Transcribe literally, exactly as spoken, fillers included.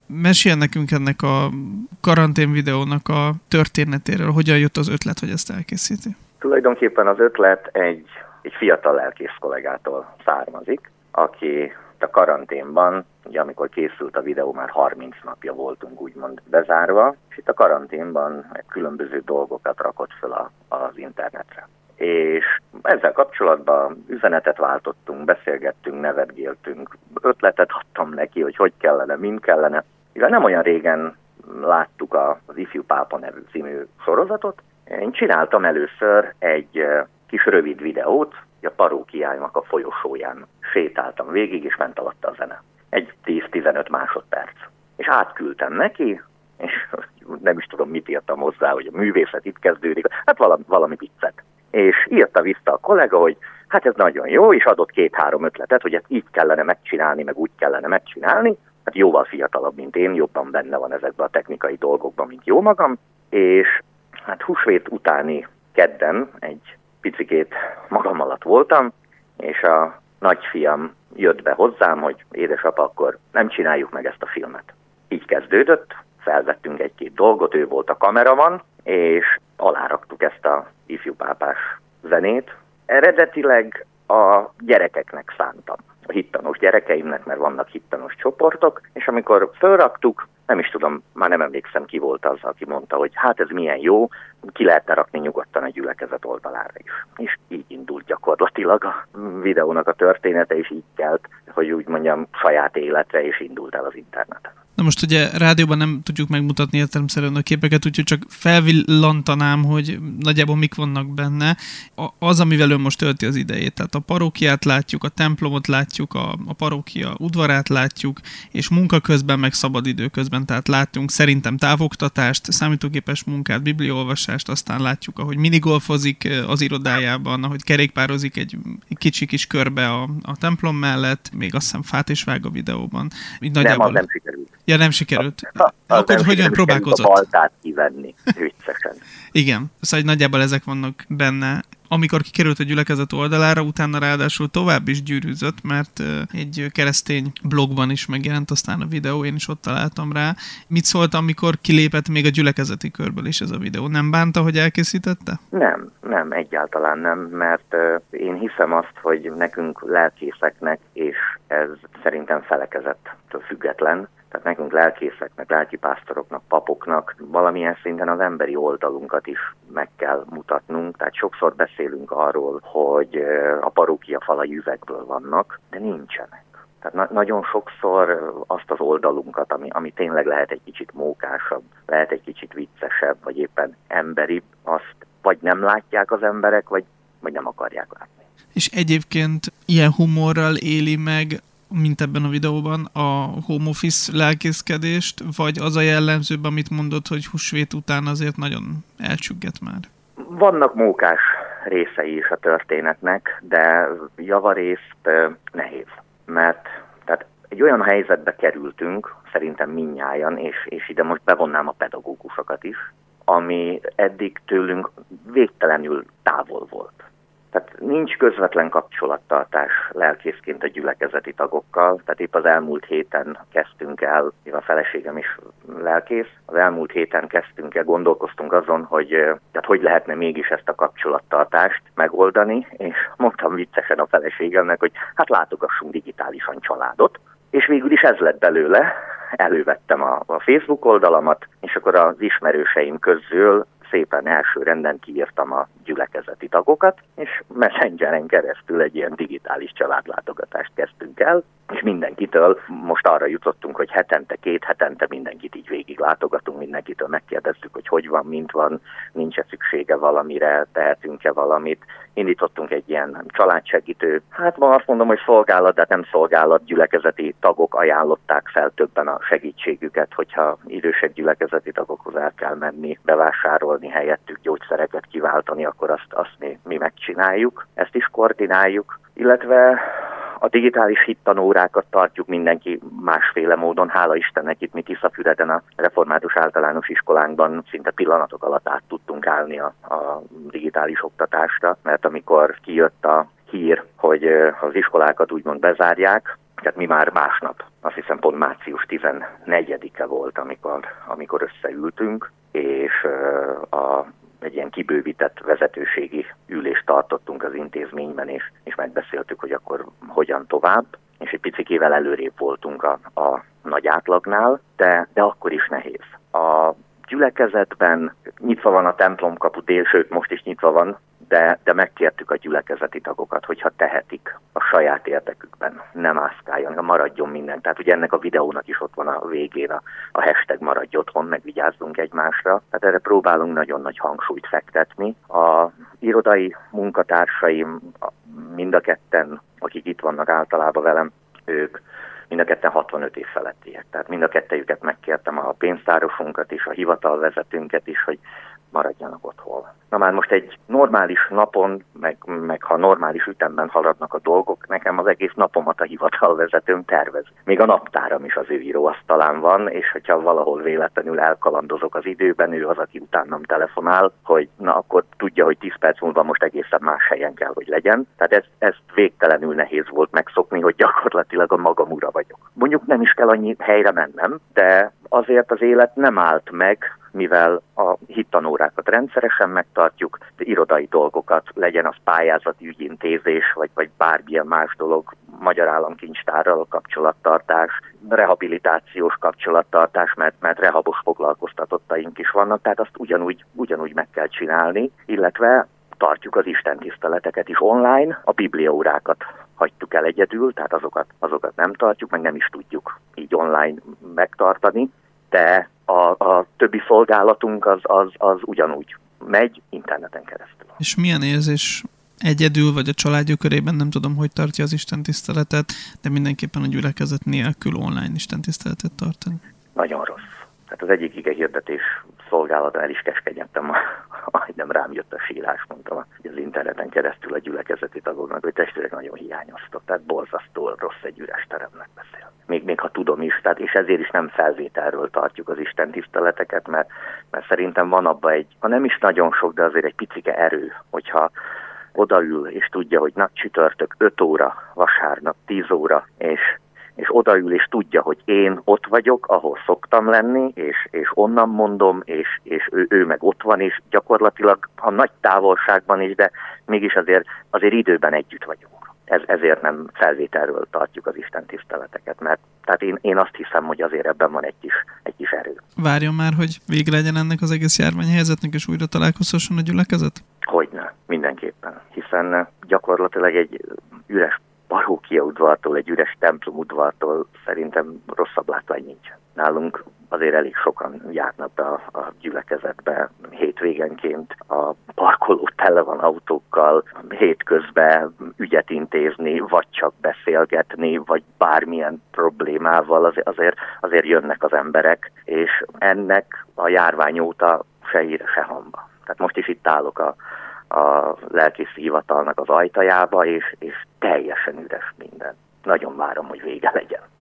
Mesélj nekünk ennek a karantén videónak a történetéről, hogyan jött az ötlet, hogy ezt elkészíti? Tulajdonképpen az ötlet egy, egy fiatal lelkész kollégától származik, aki a karanténban, ugye amikor készült a videó, már harminc napja voltunk úgymond bezárva, és itt a karanténban különböző dolgokat rakott fel a, az internetre. És ezzel kapcsolatban üzenetet váltottunk, beszélgettünk, nevetgéltünk, ötletet adtam neki, hogy hogy kellene, mind kellene. Igaz, nem olyan régen láttuk az Ifjú Pápa nevű című sorozatot. Én csináltam először egy kis rövid videót, a parókiának a folyosóján sétáltam végig, és ment alatta a zene. Egy tíz-tizenöt másodperc. És átküldtem neki, és nem is tudom, mit írtam hozzá, hogy a művészet itt kezdődik, hát valami, valami viccet. És írta vissza a kollega, hogy hát ez nagyon jó, és adott két-három ötletet, hogy ezt így kellene megcsinálni, meg úgy kellene megcsinálni. Hát jóval fiatalabb, mint én, jobban benne van ezekben a technikai dolgokban, mint jó magam. És hát húsvét utáni kedden egy picikét magam alatt voltam, és a nagyfiam jött be hozzám, hogy édesapa, akkor nem csináljuk meg ezt a filmet. Így kezdődött, felvettünk egy-két dolgot, ő volt a kameraman, és aláraktuk ezt a Ifjú Pápás zenét. Eredetileg a gyerekeknek szántam, a hittanos gyerekeimnek, mert vannak hittanos csoportok, és amikor felraktuk, nem is tudom, már nem emlékszem, ki volt az, aki mondta, hogy hát ez milyen jó, ki lehetne rakni nyugodtan a gyülekezet oldalára is. És így indult gyakorlatilag a videónak a története, és így kelt, hogy úgy mondjam, saját életre, és indult el az interneten. Na most ugye rádióban nem tudjuk megmutatni értelemszerűen a képeket, úgyhogy csak felvillantanám, hogy nagyjából mik vannak benne. Az, amivel ön most tölti az idejét. Tehát a parókiát látjuk, a templomot látjuk, a, a parókia udvarát látjuk, és munka közben, meg szabadidő közben. Tehát látunk szerintem távoktatást, számítógépes munkát, bibliaolvasást, aztán látjuk, ahogy minigolfozik az irodájában, ahogy kerékpározik egy, egy kicsi kis körbe a, a templom mellett, még azt hiszem fát is vág a videóban. Így nagyjából... Nem, az nem sikerült. Ja, nem sikerült. A, a, Akkor nem hogyan próbálkozott? A baltát kivenni, viccesen. Igen, szóval nagyjából ezek vannak benne. Amikor kikerült a gyülekezet oldalára, utána ráadásul tovább is gyűrűzött, mert egy keresztény blogban is megjelent aztán a videó, én is ott találtam rá. Mit szólt, amikor kilépett még a gyülekezeti körből is ez a videó? Nem bánta, hogy elkészítette? Nem, nem, egyáltalán nem, mert én hiszem azt, hogy nekünk lelkészeknek, és ez szerintem felekezettől független, tehát nekünk lelkészeknek, lelkipásztoroknak, papoknak valamilyen szinten az emberi oldalunkat is meg kell mutatnunk. Tehát sokszor beszélünk arról, hogy a parókia falai üvegből vannak, de nincsenek. Tehát na- nagyon sokszor azt az oldalunkat, ami, ami tényleg lehet egy kicsit mókásabb, lehet egy kicsit viccesebb, vagy éppen emberibb, azt vagy nem látják az emberek, vagy, vagy nem akarják látni. És egyébként ilyen humorral éli meg, mint ebben a videóban, a home office lelkészkedést, vagy az a jellemzőbb, amit mondott, hogy húsvét után azért nagyon elcsügget már? Vannak mókás részei is a történetnek, de javarészt nehéz. Mert tehát egy olyan helyzetbe kerültünk, szerintem mindnyájan, és, és ide most bevonnám a pedagógusokat is, ami eddig tőlünk végtelenül távol volt. Tehát nincs közvetlen kapcsolattartás lelkészként a gyülekezeti tagokkal. Tehát épp az elmúlt héten kezdtünk el, a feleségem is lelkész, az elmúlt héten kezdtünk el, gondolkoztunk azon, hogy tehát hogy lehetne mégis ezt a kapcsolattartást megoldani, és mondtam viccesen a feleségemnek, hogy hát látogassunk digitálisan családot, és végül is ez lett belőle. Elővettem a, a Facebook oldalamat, és akkor az ismerőseim közül szépen első renden kiírtam a gyülekezeti tagokat, és Messengeren keresztül egy ilyen digitális családlátogatást kezdtünk el, és mindenkitől most arra jutottunk, hogy hetente, két hetente mindenkit így végig látogatunk, mindenkitől megkérdezzük, hogy hogy van, mint van, nincs-e szüksége valamire, tehetünk-e valamit. Indítottunk egy ilyen családsegítő, hát ma azt mondom, hogy szolgálat, de nem szolgálat, gyülekezeti tagok ajánlották fel többen a segítségüket, hogyha idősebb gyülekezeti tagokhoz el kell menni, bevásárolni helyettük, gyógyszereket kiváltani, akkor azt, azt mi, mi megcsináljuk, ezt is koordináljuk, illetve a digitális hittanórákat tartjuk mindenki másféle módon. Hála Istennek itt mi Tiszafüreden a református általános iskolánkban szinte pillanatok alatt át tudtunk állni a, a digitális oktatásra, mert amikor kijött a hír, hogy az iskolákat úgymond bezárják, tehát mi már másnap, azt hiszem pont március tizennegyedike volt, amikor, amikor összeültünk, és a, egy ilyen kibővített vezetőségi ülést tartottunk az intézményben, és, és megbeszéltük, hogy akkor hogyan tovább, és egy picikével előrébb voltunk a, a nagy átlagnál, de, de akkor is nehéz. A gyülekezetben nyitva van a templomkapu dél, sőt most is nyitva van, de, de megkértük a gyülekezeti tagokat, hogyha tehetik a saját érdekükben, ne mászkáljon, maradjon minden. Tehát ugye ennek a videónak is ott van a végén a, a hashtag maradj otthon, meg vigyázzunk egymásra. Tehát erre próbálunk nagyon nagy hangsúlyt fektetni. A irodai munkatársaim, mind a ketten, akik itt vannak általában velem, ők mind a ketten hatvanöt év felettiek. Tehát mind a kettejüket megkértem, a pénztárosunkat is, a hivatalvezetőnket is, hogy maradjanak otthon. Na már most egy normális napon, meg, meg ha normális ütemben haladnak a dolgok, nekem az egész napomat a hivatalvezetőm tervez. Még a naptáram is az ő íróasztalán van, és hogyha valahol véletlenül elkalandozok az időben, ő az, aki utánam telefonál, hogy na akkor tudja, hogy tíz perc múlva most egészen más helyen kell, hogy legyen. Tehát ez, ez végtelenül nehéz volt megszokni, hogy gyakorlatilag a magam ura vagyok. Mondjuk nem is kell annyi helyre mennem, de azért az élet nem állt meg, mivel a hittanórákat rendszeresen megtartjuk, de irodai dolgokat, legyen az pályázati ügyintézés, vagy, vagy bármilyen más dolog, Magyar Államkincstárral kapcsolattartás, rehabilitációs kapcsolattartás, mert, mert rehabos foglalkoztatottaink is vannak, tehát azt ugyanúgy, ugyanúgy meg kell csinálni, illetve tartjuk az istentiszteleteket is online, a bibliaórákat hagytuk el egyedül, tehát azokat, azokat nem tartjuk, meg nem is tudjuk így online megtartani, de a, a többi szolgálatunk az, az, az ugyanúgy megy interneten keresztül. És milyen érzés egyedül, vagy a családjuk körében, nem tudom, hogy tartja az istentiszteletet, de mindenképpen a gyülekezet nélkül online istentiszteletet tartani? Nagyon rossz. Tehát az egyik ige hirdetés szolgálata el is keskenyedtem, majdnem rám jött a sírás, mondtam, hogy az interneten keresztül a gyülekezeti tagoknak, hogy testvérek nagyon hiányoztak. Tehát borzasztó rossz egy üres teremnek beszél. Még, még ha tudom is, tehát, és ezért is nem felvételről tartjuk az istentiszteleteket, mert, mert szerintem van abban egy, ha nem is nagyon sok, de azért egy picike erő, hogyha odaül és tudja, hogy na csütörtök öt óra, vasárnap tíz óra, és és odaül, és tudja, hogy én ott vagyok, ahol szoktam lenni, és, és onnan mondom, és, és ő, ő meg ott van, és gyakorlatilag a nagy távolságban is, de mégis azért, azért időben együtt vagyunk. Ez, ezért nem felvételről tartjuk az istentiszteleteket, mert tehát én, én azt hiszem, hogy azért ebben van egy kis, egy kis erő. Várjon már, hogy vége legyen ennek az egész járványhelyzetnek, és újra találkozhasson a gyülekezet? Hogyne, mindenképpen, hiszen gyakorlatilag egy üres parókiaudvartól, egy üres templomudvartól szerintem rosszabb látvány nincs. Nálunk azért elég sokan járnak be a, a gyülekezetbe hétvégenként, a parkoló tele van autókkal, hétközben ügyet intézni, vagy csak beszélgetni, vagy bármilyen problémával azért, azért, azért jönnek az emberek, és ennek a járvány óta se híre, se hamba. Tehát most is itt állok a a lelkészi hivatalnak az ajtajába, és, és teljesen üres minden. Nagyon várom, hogy vége legyen.